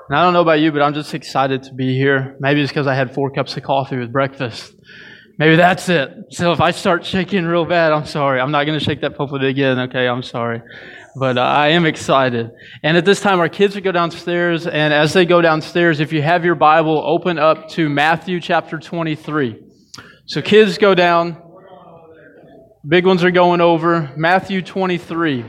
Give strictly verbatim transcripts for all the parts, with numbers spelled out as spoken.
And I don't know about you, but I'm just excited to be here. Maybe it's because I had four cups of coffee with breakfast. Maybe that's it. So if I start shaking real bad, I'm sorry. I'm not going to shake that pulpit again. Okay, I'm sorry. But uh, I am excited. And at this time, our kids will go downstairs. And as they go downstairs, if you have your Bible, open up to Matthew chapter twenty-three. So kids go down. Big ones are going over. Matthew twenty-three.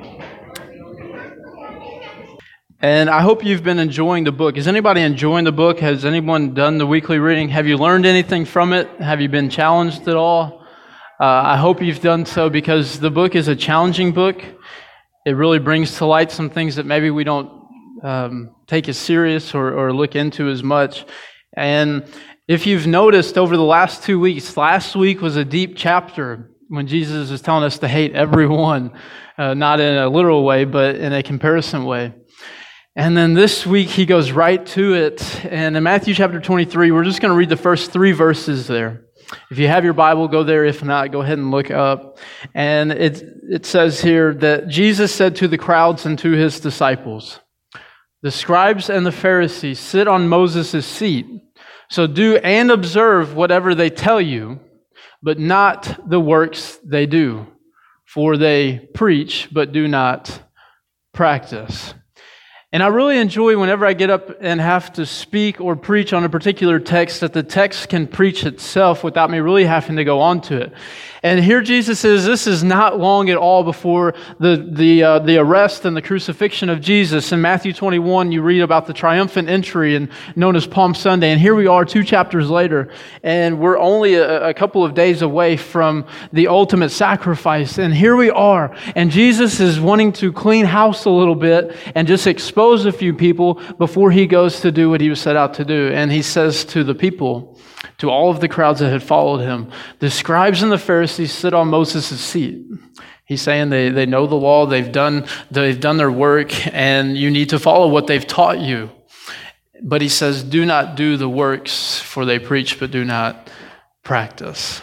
And I hope you've been enjoying the book. Is anybody enjoying the book? Has anyone done the weekly reading? Have you learned anything from it? Have you been challenged at all? Uh, I hope you've done so, because the book is a challenging book. It really brings to light some things that maybe we don't um, take as serious or, or look into as much. And if you've noticed over the last two weeks, last week was a deep chapter when Jesus is telling us to hate everyone, uh, not in a literal way, but in a comparison way. And then this week, he goes right to it. And in Matthew chapter twenty-three, we're just going to read the first three verses there. If you have your Bible, go there. If not, go ahead and look up. And it, it says here that Jesus said to the crowds and to his disciples, "The scribes and the Pharisees sit on Moses' seat. So do and observe whatever they tell you, but not the works they do. For they preach, but do not practice." And I really enjoy whenever I get up and have to speak or preach on a particular text, that the text can preach itself without me really having to go on to it. And here Jesus says this is not long at all before the the uh, the arrest and the crucifixion of Jesus. In Matthew twenty-one, you read about the triumphant entry, and known as Palm Sunday. And here we are two chapters later, and we're only a, a couple of days away from the ultimate sacrifice. And here we are, and Jesus is wanting to clean house a little bit and just expose a few people before he goes to do what he was set out to do. And he says to the people, to all of the crowds that had followed him, "The scribes and the Pharisees sit on Moses' seat." He's saying they, they know the law, they've done, they've done their work, and you need to follow what they've taught you. But he says, do not do the works, for they preach, but do not practice.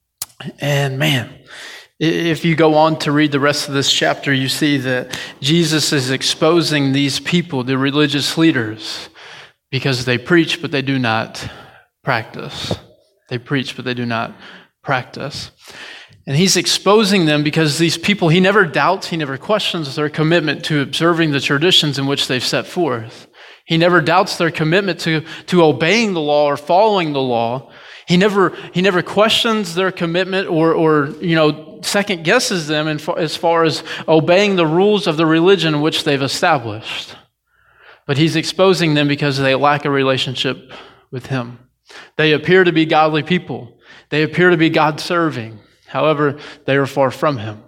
And man, if you go on to read the rest of this chapter, you see that Jesus is exposing these people, the religious leaders, because they preach, but they do not practice. They preach, but they do not practice. And he's exposing them because these people, he never doubts, he never questions their commitment to observing the traditions in which they've set forth. He never doubts their commitment to, to obeying the law or following the law. He never he never questions their commitment or, or you know, second guesses them in far, as far as obeying the rules of the religion which they've established. But he's exposing them because they lack a relationship with him. They appear to be godly people. They appear to be God-serving. However, they are far from him.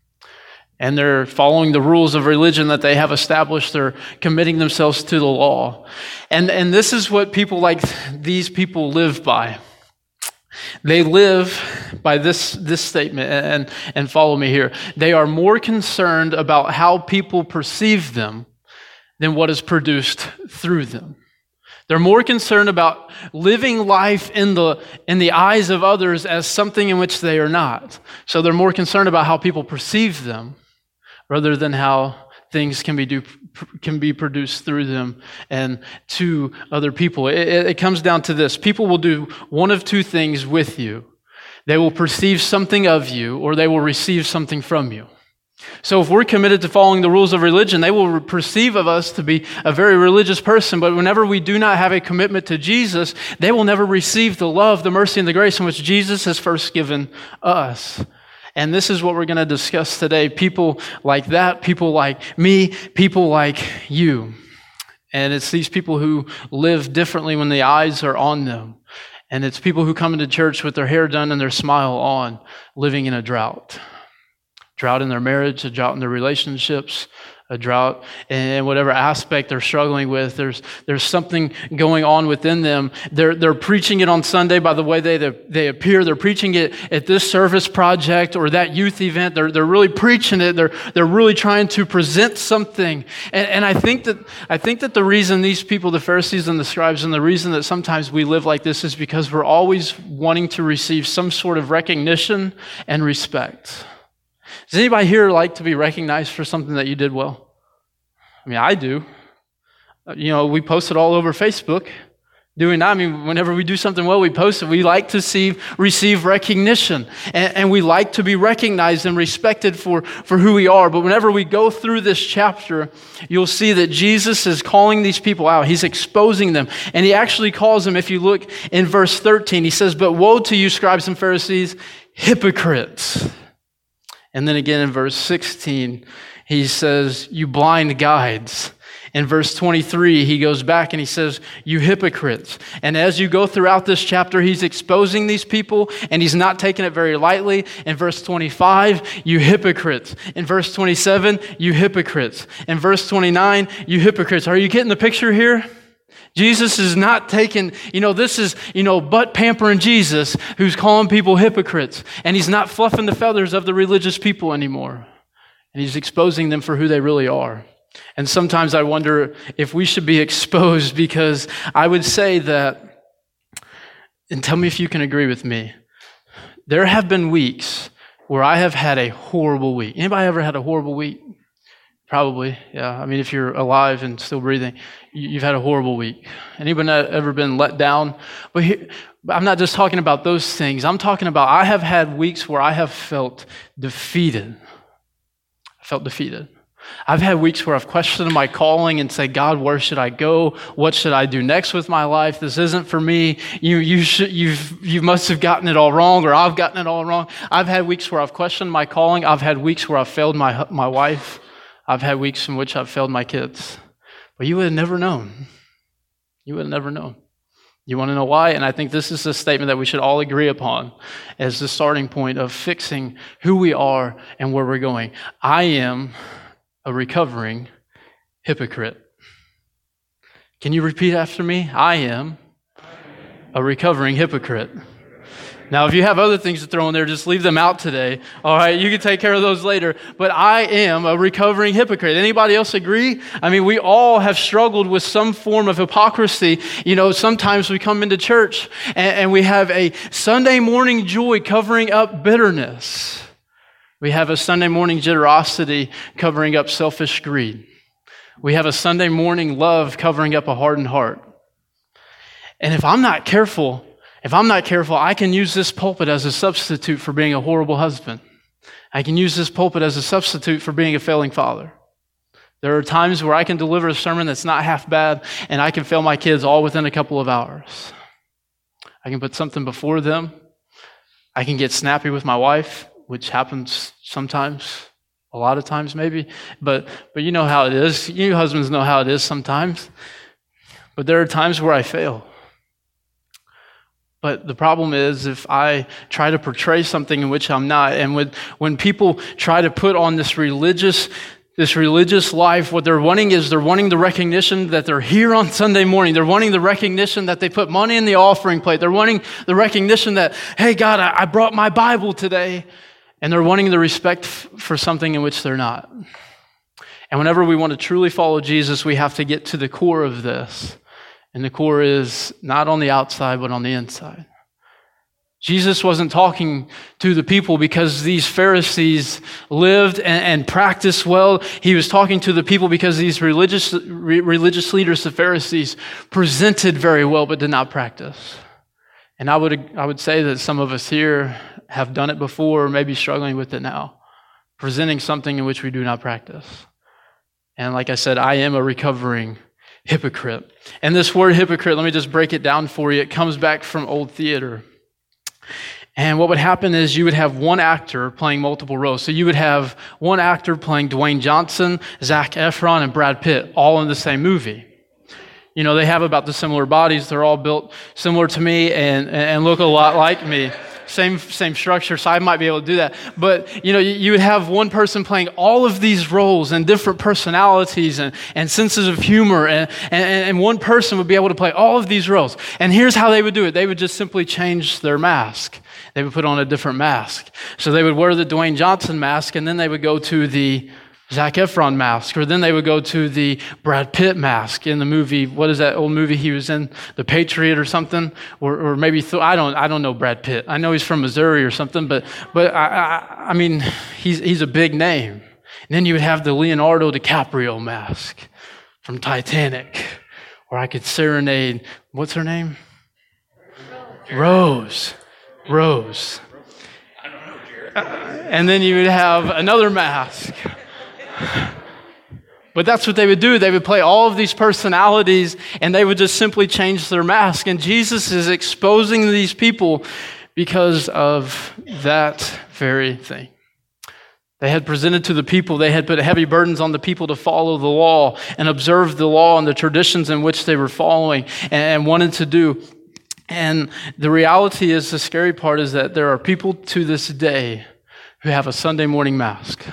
And they're following the rules of religion that they have established. They're committing themselves to the law. And, and this is what people like these people live by. They live by this, this statement, and, and follow me here. They are more concerned about how people perceive them than what is produced through them. They're more concerned about living life in the in the eyes of others as something in which they are not. So they're more concerned about how people perceive them rather than how things can be do, can be produced through them and to other people. It, it comes down to this. People will do one of two things with you. They will perceive something of you, or they will receive something from you. So if we're committed to following the rules of religion, they will perceive of us to be a very religious person. But whenever we do not have a commitment to Jesus, they will never receive the love, the mercy, and the grace in which Jesus has first given us. And this is what we're going to discuss today. People like that, people like me, people like you. And it's these people who live differently when the eyes are on them. And it's people who come into church with their hair done and their smile on, living in a drought. Drought in their marriage, a drought in their relationships, a drought in whatever aspect they're struggling with. There's there's something going on within them. They're they're preaching it on Sunday by the way they they appear. They're preaching it at this service project or that youth event. They're they're really preaching it. They're they're really trying to present something. And, and I think that I think that the reason these people, the Pharisees and the scribes, and the reason that sometimes we live like this is because we're always wanting to receive some sort of recognition and respect. Does anybody here like to be recognized for something that you did well? I mean, I do. You know, we post it all over Facebook. Doing that, I mean, whenever we do something well, we post it. We like to see, receive recognition, and, and we like to be recognized and respected for, for who we are. But whenever we go through this chapter, you'll see that Jesus is calling these people out. He's exposing them, and he actually calls them, if you look in verse thirteen, he says, "But woe to you, scribes and Pharisees, hypocrites." And then again in verse sixteen, he says, "You blind guides." In verse twenty-three, he goes back and he says, "You hypocrites." And as you go throughout this chapter, he's exposing these people, and he's not taking it very lightly. In verse twenty-five, "You hypocrites." In verse twenty-seven, "You hypocrites." In verse twenty-nine, "You hypocrites." Are you getting the picture here? Jesus is not taking, you know, this is, you know, butt pampering Jesus who's calling people hypocrites. And he's not fluffing the feathers of the religious people anymore. And he's exposing them for who they really are. And sometimes I wonder if we should be exposed, because I would say that, and tell me if you can agree with me, there have been weeks where I have had a horrible week. Anybody ever had a horrible week? Probably, yeah. I mean, if you're alive and still breathing, you've had a horrible week. Anyone ever been let down? But here, I'm not just talking about those things. I'm talking about I have had weeks where I have felt defeated. I felt defeated. I've had weeks where I've questioned my calling and said, "God, where should I go? What should I do next with my life? This isn't for me. You, you should, you've, you must have gotten it all wrong, or I've gotten it all wrong." I've had weeks where I've questioned my calling. I've had weeks where I've failed my my wife. I've had weeks in which I've failed my kids. But you would have never known. You would have never known. You want to know why? And I think this is a statement that we should all agree upon as the starting point of fixing who we are and where we're going. I am a recovering hypocrite. Can you repeat after me? I am a recovering hypocrite. Now, if you have other things to throw in there, just leave them out today. All right, you can take care of those later. But I am a recovering hypocrite. Anybody else agree? I mean, we all have struggled with some form of hypocrisy. You know, sometimes we come into church and, and we have a Sunday morning joy covering up bitterness. We have a Sunday morning generosity covering up selfish greed. We have a Sunday morning love covering up a hardened heart. And if I'm not careful, if I'm not careful, I can use this pulpit as a substitute for being a horrible husband. I can use this pulpit as a substitute for being a failing father. There are times where I can deliver a sermon that's not half bad, and I can fail my kids all within a couple of hours. I can put something before them. I can get snappy with my wife, which happens sometimes, a lot of times maybe, but but you know how it is. You husbands know how it is sometimes. But there are times where I fail. But the problem is if I try to portray something in which I'm not, and when, when people try to put on this religious this religious life, what they're wanting is they're wanting the recognition that they're here on Sunday morning. They're wanting the recognition that they put money in the offering plate. They're wanting the recognition that, hey, God, I, I brought my Bible today. And they're wanting the respect f- for something in which they're not. And whenever we want to truly follow Jesus, we have to get to the core of this. And the core is not on the outside, but on the inside. Jesus wasn't talking to the people because these Pharisees lived and, and practiced well. He was talking to the people because these religious, re- religious leaders, the Pharisees, presented very well, but did not practice. And I would I would say that some of us here have done it before, or maybe struggling with it now, presenting something in which we do not practice. And like I said, I am a recovering hypocrite. And this word hypocrite, let me just break it down for you. It comes back from old theater. And what would happen is you would have one actor playing multiple roles. So you would have one actor playing Dwayne Johnson, Zac Efron, and Brad Pitt, all in the same movie. You know, they have about the similar bodies. They're all built similar to me and, and look a lot like me. Same same structure, so I might be able to do that. But, you know, you, you would have one person playing all of these roles and different personalities and, and senses of humor, and, and, and one person would be able to play all of these roles. And here's how they would do it. They would just simply change their mask. They would put on a different mask. So they would wear the Dwayne Johnson mask, and then they would go to the Zac Efron mask, or then they would go to the Brad Pitt mask in the movie. What is that old movie he was in? The Patriot or something, or, or maybe th- I don't I don't know Brad Pitt. I know he's from Missouri or something, but but I I, I mean he's he's a big name. And then you would have the Leonardo DiCaprio mask from Titanic. Or I could serenade, what's her name? Rose. Rose. I don't know, Jared. And then you would have another mask. But that's what they would do. They would play all of these personalities and they would just simply change their mask. And Jesus is exposing these people because of that very thing. They had presented to the people, they had put heavy burdens on the people to follow the law and observe the law and the traditions in which they were following and wanted to do. And the reality is, the scary part is that there are people to this day who have a Sunday morning mask,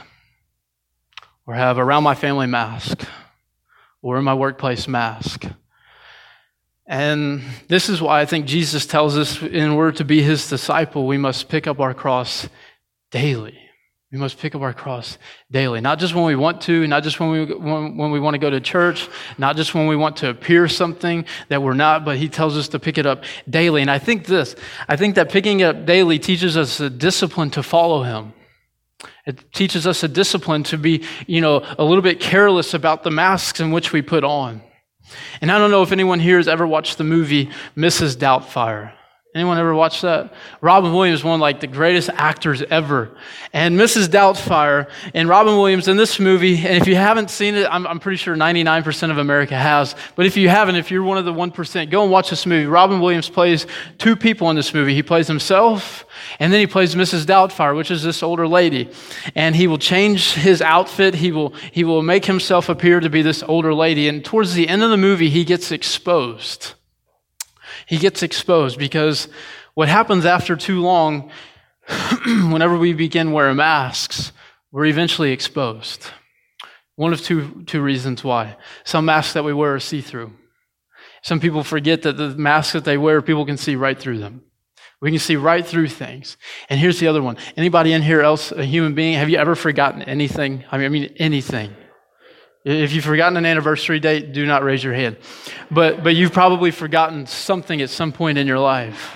or have around my family mask, or in my workplace mask. And this is why I think Jesus tells us, in order to be his disciple, we must pick up our cross daily. We must pick up our cross daily, not just when we want to, not just when we when, when we want to go to church, not just when we want to appear something that we're not, but he tells us to pick it up daily. And I think this, I think that picking it up daily teaches us a discipline to follow him. It teaches us a discipline to be, you know, a little bit careless about the masks in which we put on. And I don't know if anyone here has ever watched the movie Missus Doubtfire. Anyone ever watched that? Robin Williams, one of like the greatest actors ever. And Missus Doubtfire and Robin Williams in this movie, and if you haven't seen it, I'm, I'm pretty sure ninety-nine percent of America has. But if you haven't, if you're one of the one percent, go and watch this movie. Robin Williams plays two people in this movie. He plays himself, and then he plays Missus Doubtfire, which is this older lady. And he will change his outfit. He will, he will make himself appear to be this older lady. And towards the end of the movie, he gets exposed. He gets exposed because what happens after too long, whenever we begin wearing masks, we're eventually exposed. One of two, two reasons why. Some masks that we wear are see-through. Some people forget that the masks that they wear, people can see right through them. We can see right through things. And here's the other one. Anybody in here else, a human being, have you ever forgotten anything? I mean, I mean anything. If you've forgotten an anniversary date, do not raise your hand. But but you've probably forgotten something at some point in your life.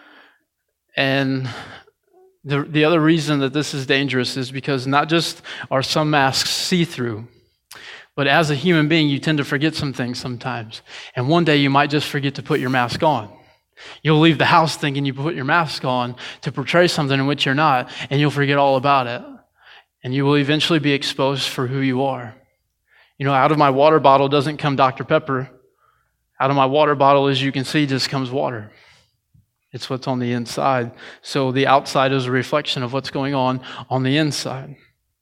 And the the other reason that this is dangerous is because not just are some masks see-through, but as a human being, you tend to forget some things sometimes. And one day you might just forget to put your mask on. You'll leave the house thinking you put your mask on to portray something in which you're not, and you'll forget all about it. And you will eventually be exposed for who you are. You know, out of my water bottle doesn't come Doctor Pepper. Out of my water bottle, as you can see, just comes water. It's what's on the inside. So the outside is a reflection of what's going on on the inside.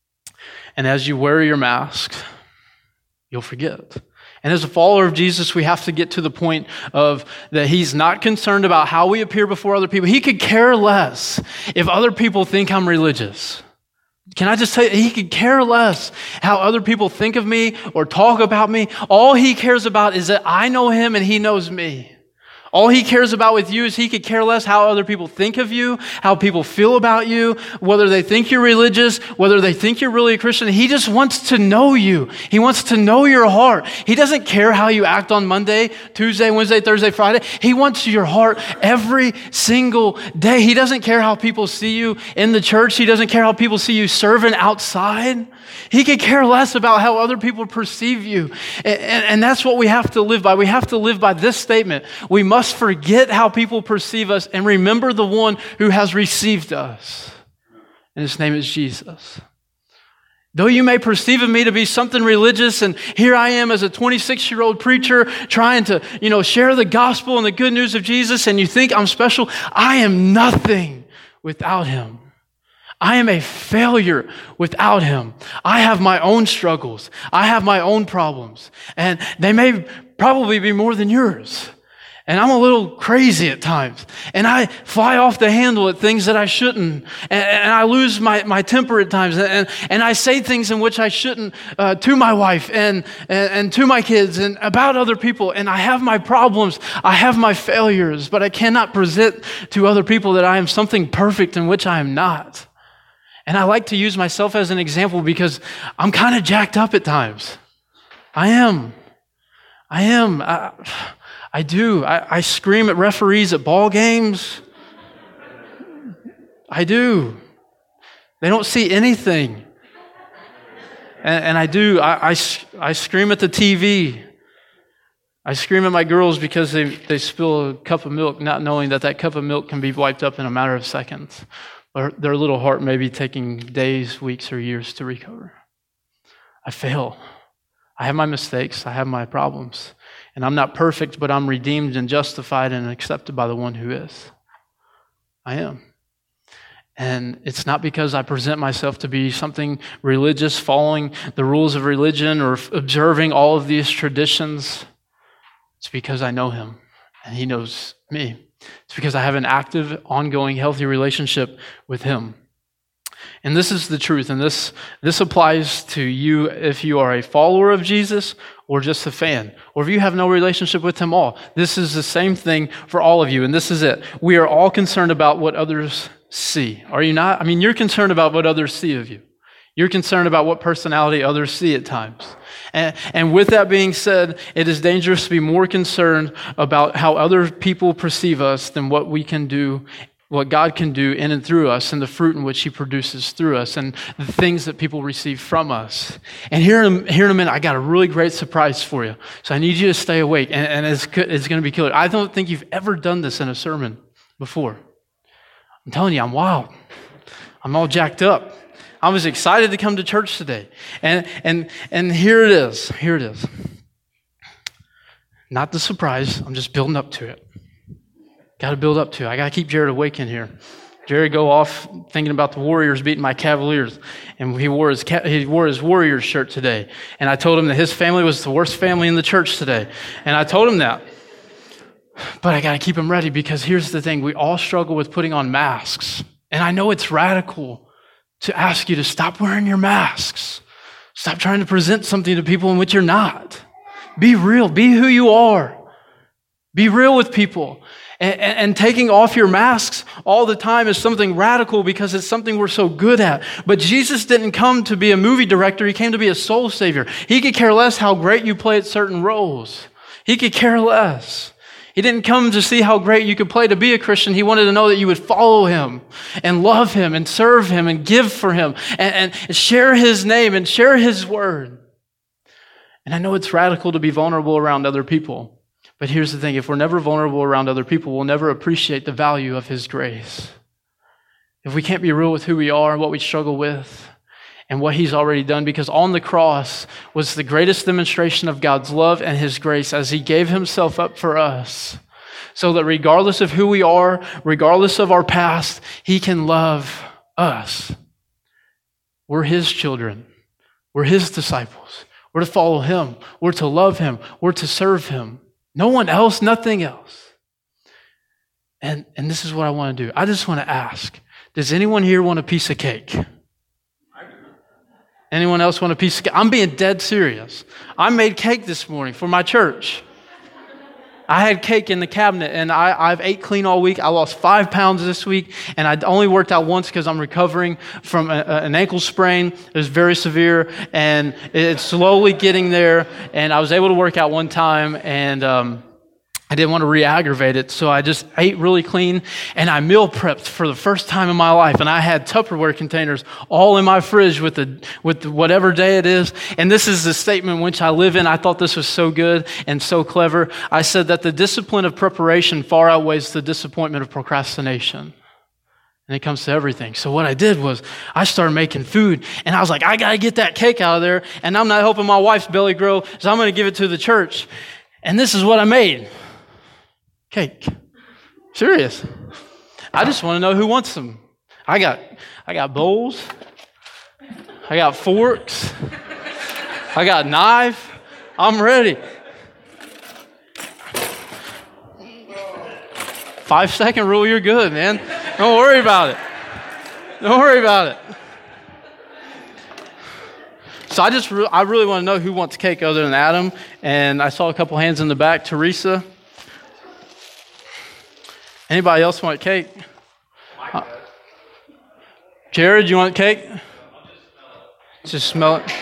And as you wear your mask, you'll forget. And as a follower of Jesus, we have to get to the point of that he's not concerned about how we appear before other people. He could care less if other people think I'm religious. Can I just tell you, he could care less how other people think of me or talk about me. All he cares about is that I know him and he knows me. All he cares about with you is he could care less how other people think of you, how people feel about you, whether they think you're religious, whether they think you're really a Christian. He just wants to know you. He wants to know your heart. He doesn't care how you act on Monday, Tuesday, Wednesday, Thursday, Friday. He wants your heart every single day. He doesn't care how people see you in the church. He doesn't care how people see you serving outside. He could care less about how other people perceive you. And, and, and that's what we have to live by. We have to live by this statement. We must forget how people perceive us and remember the one who has received us. And his name is Jesus. Though you may perceive of me to be something religious, and here I am as a twenty-six-year-old preacher trying to, you know, share the gospel and the good news of Jesus, and you think I'm special, I am nothing without him. I am a failure without him. I have my own struggles. I have my own problems. And they may probably be more than yours. And I'm a little crazy at times. And I fly off the handle at things that I shouldn't. And, and I lose my, my temper at times. And, and I say things in which I shouldn't uh, to my wife and, and, and to my kids and about other people. And I have my problems. I have my failures. But I cannot present to other people that I am something perfect in which I am not. And I like to use myself as an example because I'm kind of jacked up at times. I am. I am. I, I do. I, I scream at referees at ball games. I do. They don't see anything. And, and I do. I, I, I scream at the T V. I scream at my girls because they, they spill a cup of milk, not knowing that that cup of milk can be wiped up in a matter of seconds. Or their little heart may be taking days, weeks, or years to recover. I fail. I have my mistakes. I have my problems. And I'm not perfect, but I'm redeemed and justified and accepted by the one who is. I am. And it's not because I present myself to be something religious, following the rules of religion or observing all of these traditions. It's because I know him and he knows me. It's because I have an active, ongoing, healthy relationship with him. And this is the truth, and this, this applies to you if you are a follower of Jesus or just a fan, or if you have no relationship with him at all. This is the same thing for all of you, and this is it. We are all concerned about what others see. Are you not? I mean, you're concerned about what others see of you. You're concerned about what personality others see at times. And, and with that being said, it is dangerous to be more concerned about how other people perceive us than what we can do, what God can do in and through us, and the fruit in which he produces through us, and the things that people receive from us. And here in a, here in a minute, I got a really great surprise for you. So I need you to stay awake, and, and it's, it's going to be killer. I don't think you've ever done this in a sermon before. I'm telling you, I'm wild. I'm all jacked up. I was excited to come to church today. And and and here it is. Here it is. Not the surprise. I'm just building up to it. Got to build up to it. I got to keep Jared awake in here. Jared go off thinking about the Warriors beating my Cavaliers. And he wore his he wore his Warriors shirt today. And I told him that his family was the worst family in the church today. And I told him that. But I got to keep him ready, because here's the thing. We all struggle with putting on masks. And I know it's radical to ask you to stop wearing your masks. Stop trying to present something to people in which you're not. Be real. Be who you are. Be real with people. And, and, and taking off your masks all the time is something radical, because it's something we're so good at. But Jesus didn't come to be a movie director. He came to be a soul savior. He could care less how great you play at certain roles. He could care less. He didn't come to see how great you could play to be a Christian. He wanted to know that you would follow him and love him and serve him and give for him and, and share his name and share his word. And I know it's radical to be vulnerable around other people. But here's the thing. If we're never vulnerable around other people, we'll never appreciate the value of his grace. If we can't be real with who we are and what we struggle with and what he's already done, because on the cross was the greatest demonstration of God's love and his grace as he gave himself up for us, so that regardless of who we are, regardless of our past, he can love us. We're his children. We're his disciples. We're to follow him. We're to love him. We're to serve him. No one else, nothing else. And, and this is what I want to do. I just want to ask, does anyone here want a piece of cake? Anyone else want a piece of cake? I'm being dead serious. I made cake this morning for my church. I had cake in the cabinet, and I, I've ate clean all week. I lost five pounds this week, and I only worked out once because I'm recovering from a, a, an ankle sprain. It was very severe, and it's slowly getting there. And I was able to work out one time, and um, I didn't want to re-aggravate it, so I just ate really clean, and I meal prepped for the first time in my life, and I had Tupperware containers all in my fridge with the with the whatever day it is, and this is the statement which I live in. I thought this was so good and so clever. I said that the discipline of preparation far outweighs the disappointment of procrastination. And it comes to everything. So what I did was I started making food, and I was like, I got to get that cake out of there, and I'm not helping my wife's belly grow, so I'm going to give it to the church. And this is what I made. Cake. Serious. I just want to know who wants some. I got I got bowls. I got forks. I got knife. I'm ready. Five second rule, you're good, man. Don't worry about it. Don't worry about it. So I just re- I really want to know who wants cake other than Adam. And I saw a couple hands in the back. Teresa. Anybody else want cake? Uh, Jared, you want cake? Just smell it.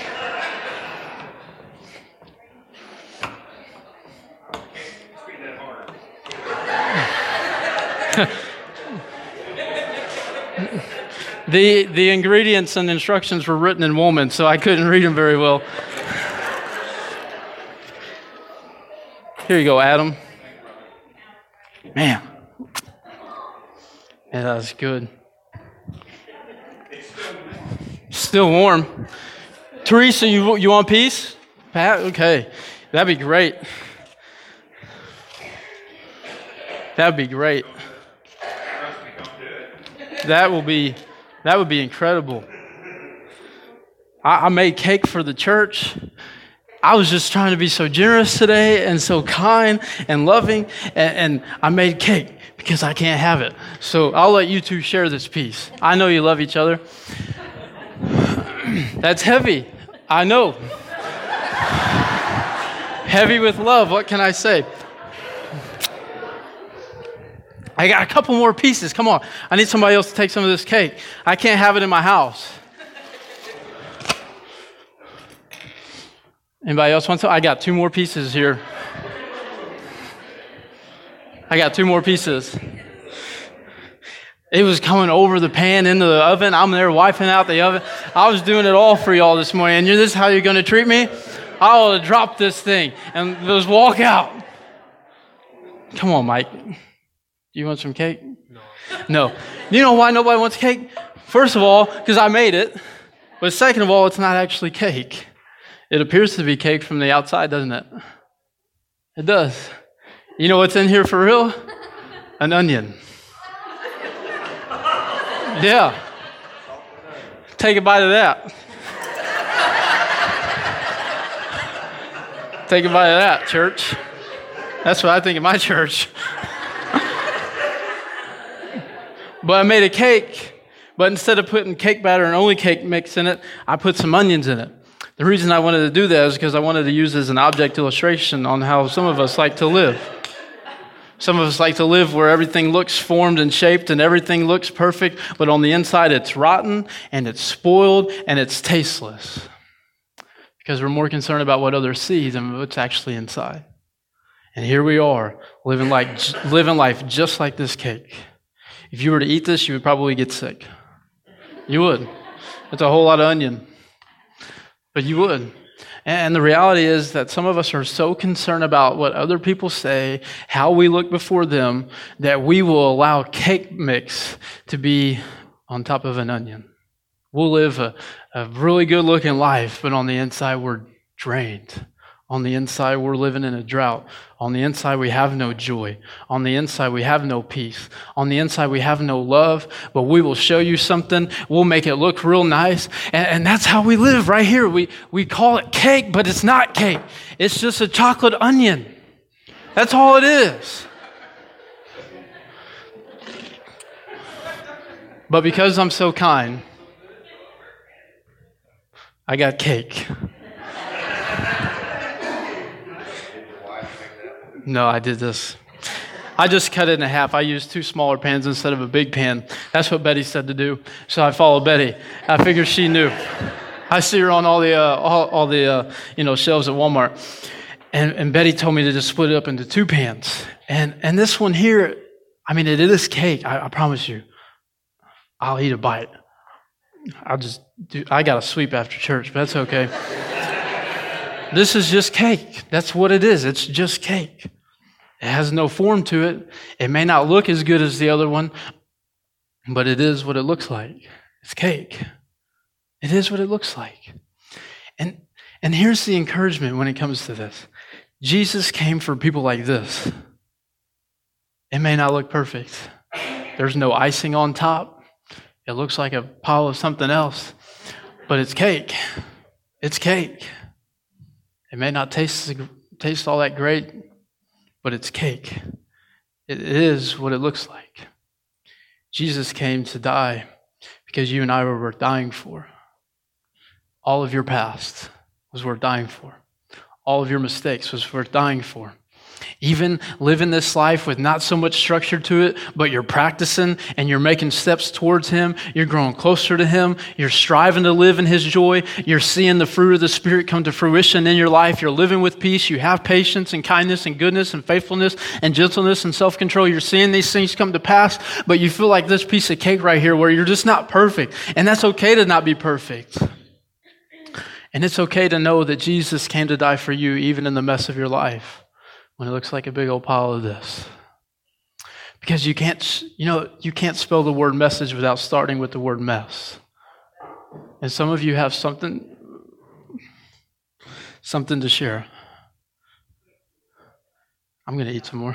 the the ingredients and instructions were written in Woolman, so I couldn't read them very well. Here you go, Adam. Man. Yeah, that's good. Still warm. Teresa, you you want peace? Pat? Okay. That'd be great. That'd be great. That will be that would be incredible. I, I made cake for the church. I was just trying to be so generous today and so kind and loving, and, and I made cake because I can't have it. So I'll let you two share this piece. I know you love each other. That's heavy. I know. Heavy with love. What can I say? I got a couple more pieces. Come on. I need somebody else to take some of this cake. I can't have it in my house. Anybody else want some? I got two more pieces here. I got two more pieces. It was coming over the pan into the oven. I'm there wiping out the oven. I was doing it all for y'all this morning. And this is how you're going to treat me? I ought to drop this thing and just walk out. Come on, Mike. Do you want some cake? No. No. You know why nobody wants cake? First of all, because I made it. But second of all, it's not actually cake. It appears to be cake from the outside, doesn't it? It does. You know what's in here for real? An onion. Yeah. Take a bite of that. Take a bite of that, church. That's what I think of my church. But I made a cake, but instead of putting cake batter and only cake mix in it, I put some onions in it. The reason I wanted to do that is because I wanted to use it as an object illustration on how some of us like to live. Some of us like to live where everything looks formed and shaped and everything looks perfect, but on the inside it's rotten and it's spoiled and it's tasteless. Because we're more concerned about what others see than what's actually inside. And here we are, living like living life just like this cake. If you were to eat this, you would probably get sick. You would. It's a whole lot of onion. But you would. And the reality is that some of us are so concerned about what other people say, how we look before them, that we will allow cake mix to be on top of an onion. We'll live a, a really good-looking life, but on the inside we're drained. On the inside we're living in a drought. On the inside we have no joy. On the inside we have no peace. On the inside we have no love, but we will show you something. We'll make it look real nice. And, and that's how we live right here. We, we call it cake, but it's not cake. It's just a chocolate onion. That's all it is. But because I'm so kind, I got cake. No, I did this. I just cut it in half. I used two smaller pans instead of a big pan. That's what Betty said to do. So I followed Betty. I figured she knew. I see her on all the uh, all, all the uh, you know shelves at Walmart, and and Betty told me to just split it up into two pans. And and this one here, I mean, it is cake. I, I promise you. I'll eat a bite. I'll just do. I got to sweep after church, but that's okay. This is just cake. That's what it is. It's just cake. It has no form to it. It may not look as good as the other one, but it is what it looks like. It's cake. It is what it looks like. And, and here's the encouragement when it comes to this. Jesus came for people like this. It may not look perfect. There's no icing on top. It looks like a pile of something else, but it's cake. It's cake. It may not taste taste all that great, but it's cake. It is what it looks like. Jesus came to die because you and I were worth dying for. All of your past was worth dying for. All of your mistakes was worth dying for. Even living this life with not so much structure to it, but you're practicing and you're making steps towards Him. You're growing closer to Him. You're striving to live in His joy. You're seeing the fruit of the Spirit come to fruition in your life. You're living with peace. You have patience and kindness and goodness and faithfulness and gentleness and self-control. You're seeing these things come to pass, but you feel like this piece of cake right here where you're just not perfect. And that's okay to not be perfect. And it's okay to know that Jesus came to die for you even in the mess of your life. when it looks like a big old pile of this. Because you can't, you know, you can't spell the word message without starting with the word mess. And some of you have something, something to share. I'm going to eat some more.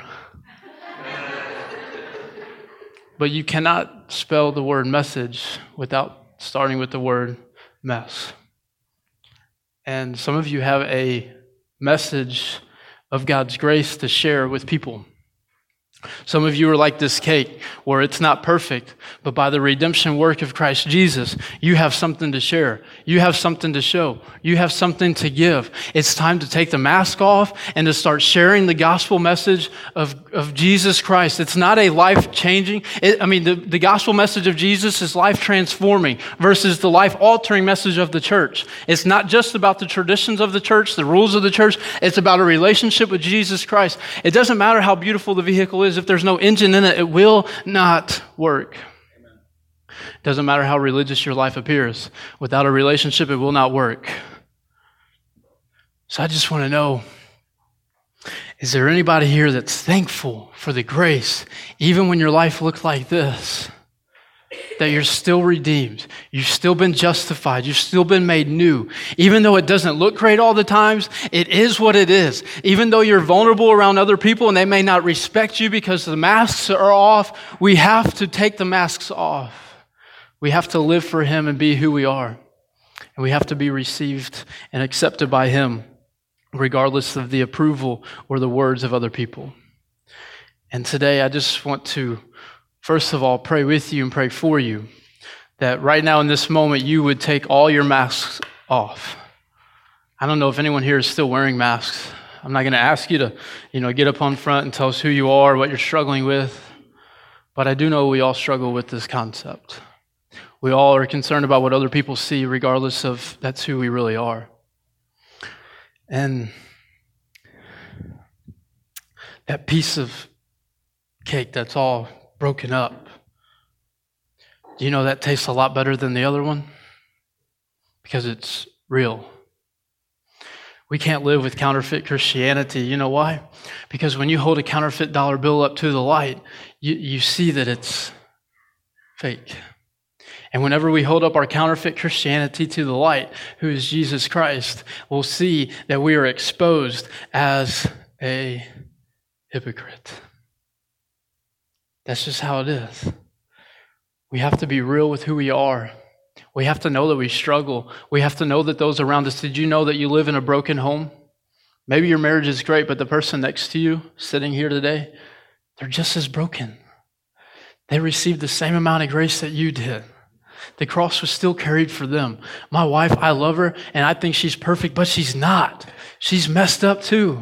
But you cannot spell the word message without starting with the word mess. And some of you have a message of God's grace to share with people. Some of you are like this cake where it's not perfect, but by the redemption work of Christ Jesus, you have something to share. You have something to show. You have something to give. It's time to take the mask off and to start sharing the gospel message of, of Jesus Christ. It's not a life-changing, it, I mean, the, the gospel message of Jesus is life-transforming versus the life-altering message of the church. It's not just about the traditions of the church, the rules of the church. It's about a relationship with Jesus Christ. It doesn't matter how beautiful the vehicle is. If there's no engine in it, it will not work. Amen. It doesn't matter how religious your life appears. Without a relationship, it will not work. So I just want to know, is there anybody here that's thankful for the grace, even when your life looked like this? That you're still redeemed. You've still been justified. You've still been made new. Even though it doesn't look great all the times, it is what it is. Even though you're vulnerable around other people and they may not respect you because the masks are off, we have to take the masks off. We have to live for Him and be who we are. And we have to be received and accepted by Him, regardless of the approval or the words of other people. And today I just want to first of all, pray with you and pray for you that right now in this moment you would take all your masks off. I don't know if anyone here is still wearing masks. I'm not going to ask you to, you know, get up on front and tell us who you are, what you're struggling with. But I do know we all struggle with this concept. We all are concerned about what other people see, regardless of that's who we really are. And that piece of cake that's all broken up. Do you know that tastes a lot better than the other one? Because it's real. We can't live with counterfeit Christianity. You know why? Because when you hold a counterfeit dollar bill up to the light, you, you see that it's fake. And whenever we hold up our counterfeit Christianity to the light, who is Jesus Christ, we'll see that we are exposed as a hypocrite. That's just how it is. We have to be real with who we are. We have to know that we struggle. We have to know that those around us, did you know that you live in a broken home? Maybe your marriage is great, but the person next to you, sitting here today, they're just as broken. They received the same amount of grace that you did. The cross was still carried for them. My wife, I love her, and I think she's perfect, but she's not. She's messed up too.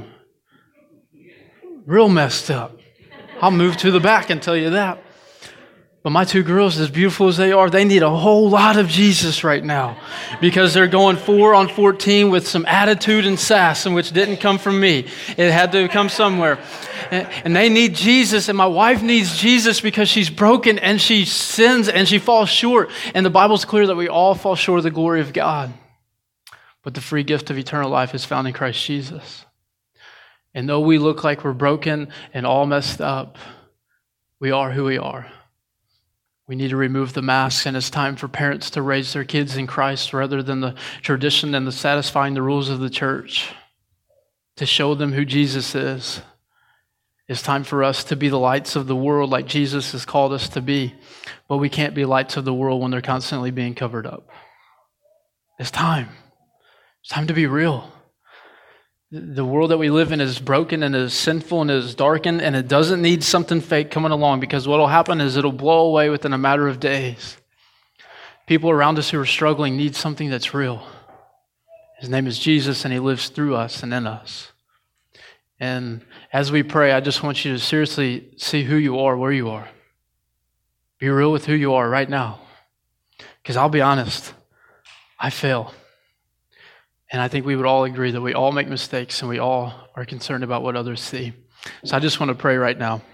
Real messed up. I'll move to the back and tell you that. But my two girls, as beautiful as they are, they need a whole lot of Jesus right now because they're going four on fourteen with some attitude and sass, and which didn't come from me. It had to come somewhere. And they need Jesus, and my wife needs Jesus because she's broken and she sins and she falls short. And the Bible's clear that we all fall short of the glory of God. But the free gift of eternal life is found in Christ Jesus. And though we look like we're broken and all messed up, we are who we are. We need to remove the masks, and it's time for parents to raise their kids in Christ rather than the tradition and the satisfying the rules of the church, to show them who Jesus is. It's time for us to be the lights of the world like Jesus has called us to be, but we can't be lights of the world when they're constantly being covered up. It's time. It's time to be real. The world that we live in is broken and is sinful and is darkened, and it doesn't need something fake coming along, because what will happen is it'll blow away within a matter of days. People around us who are struggling need something that's real. His name is Jesus, and He lives through us and in us. And as we pray, I just want you to seriously see who you are, where you are. Be real with who you are right now. Because I'll be honest, I fail. And I think we would all agree that we all make mistakes and we all are concerned about what others see. So I just want to pray right now.